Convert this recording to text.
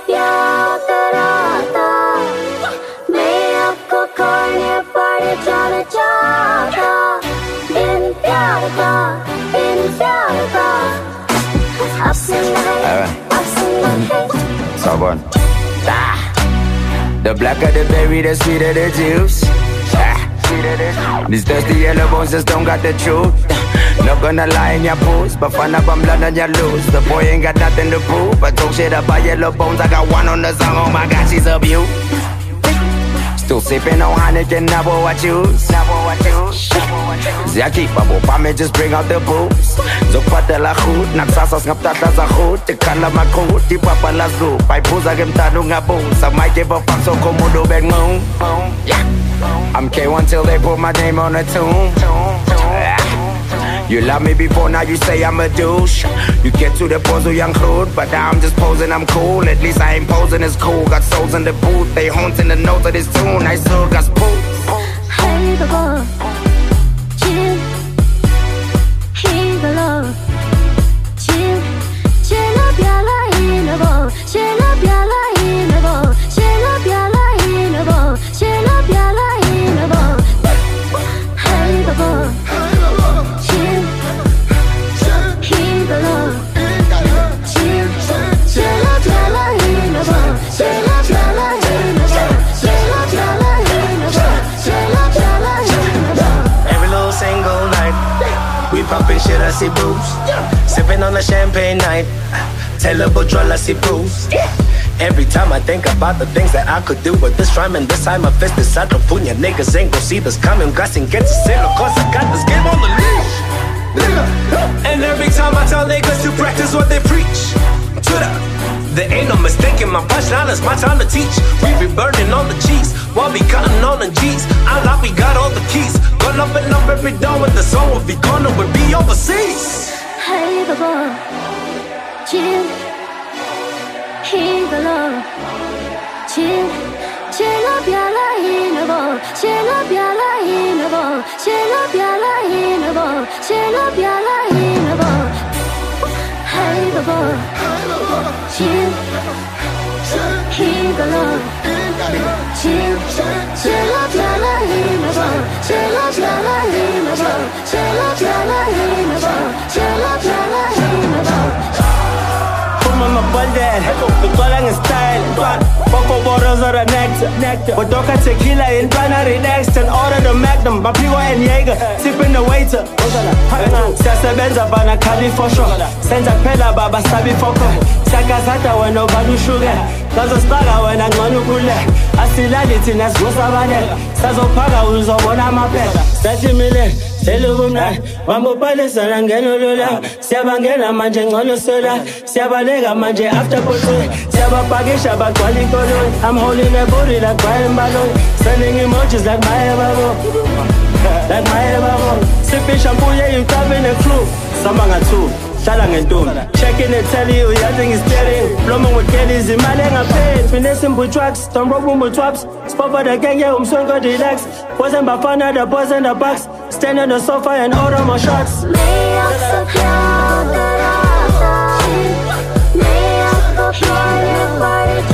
प्यार कराता, मैं आपको खोने पर जाना चाहता, बिन प्यार का ups and downs. Someone. The blacker the berry, the sweeter the juice. These thirsty yellow bones just don't got the truth. Not gonna lie in your post, but fun up, I'm blood and you lose. The boy ain't got nothing to prove. I talk shit about yellow bones, I got one on the song. Oh my god, she's a beaut. Still sipping on Heineken, never what choose. Zjaki, babo, pa me just bring out the booze. Zopate la goed, nagsasas ngaptatla sa goed. Tikala makroot, di papa las go. Pai puza gem tanong nga bones. I might give a fuck so komodo beg moon. Yeah, I'm K1 till they put my name on a tomb. You love me before, now you say I'm a douche. You get to the pose of young hood, but now I'm just posing, I'm cool. At least I ain't posing as cool. Got souls in the booth, they haunting the notes of this tune. I still got spook. Hey, baba, chill. Hey, baba, chill. Chill up, yalla, in a bow. Chill up, yalla, in a bow. Chill up, yalla, in a bow. Chill up, yalla, in a bow. Hey, baba. Every little single night, we poppin' shit, I see booze. Sippin' on a champagne night, tell a bottle, I see booze. Every time I think about the things that I could do with this rhyme, and this time my fist is out of punya. Niggas ain't gon' see this coming, grassing get to sell, cause I got this game on the leash. And every time I tell niggas to practice what they preach, there ain't no mistaking my punchline, it's my time to teach. We be burning all the cheese, while we cutting all the G's. I like we got all the keys, gone up and up every door with the song. If we gonna would be overseas. Hey baba, chill. Hey baba, chill. Chill up yalla in a bow. Chill up yalla in a bow. Chill up yalla in a bow. Chill up yalla in a bow. Hey baba, chill. Hey baba, chill. Chill up yalla in a bow. Chill up yalla in a bow. Chill up yalla in a bow. Chill up yalla in a bow. I'm a bandit, the calling is style. Cocoa bottles are a nectar. But Doka tequila in binary next and order the magnum. My people and Jaeger, sipping the waiter. Sasa benza bana kali for sure. Senza pela baba sabi foko. Saka sata when no badu sugar. Kazo spaga when I gonu kule. Asilality nas gosa bane. Sazo paga uzo bona mapela. 30 million. Selubumna, mambo pale sana ngeno lola. Siyabangena manje ngono sola. Siyabalega manje after photo. Siyabapagisha bakwali kono. I'm holding a booty like Brian Balloon. Sending emojis like my babo. Like my babo. Sipping shampoo, yeah, you tapping a clue. Sambanga too. Shalang and doom. Checking and tell you, nothing is steady. Blooming with Kellys, Malenga pain. Finessing with tracks, don't rob with traps. Spot for the gang, yeah, so go relax. Wasn't Bafana, the boys in the box. Stand on the sofa and order more shots. मैं आपसे प्यार कराता, मैं आपको खोने पर